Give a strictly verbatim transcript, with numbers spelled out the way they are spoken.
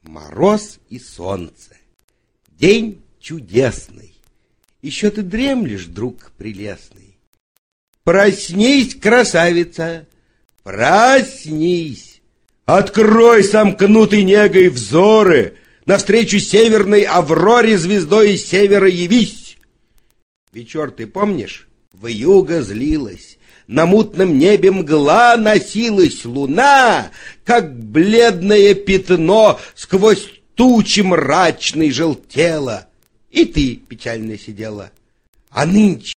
Мороз и солнце. День чудесный. Еще ты дремлешь, друг прелестный. Проснись, красавица, проснись. Открой сомкнутый негой взоры, навстречу северной авроре звездой из севера явись. Вечер, ты помнишь, вьюга злилась, на мутном небе мгла носилась, луна, как бледное пятно, сквозь тучи мрачной желтела. И ты печально сидела. А нынче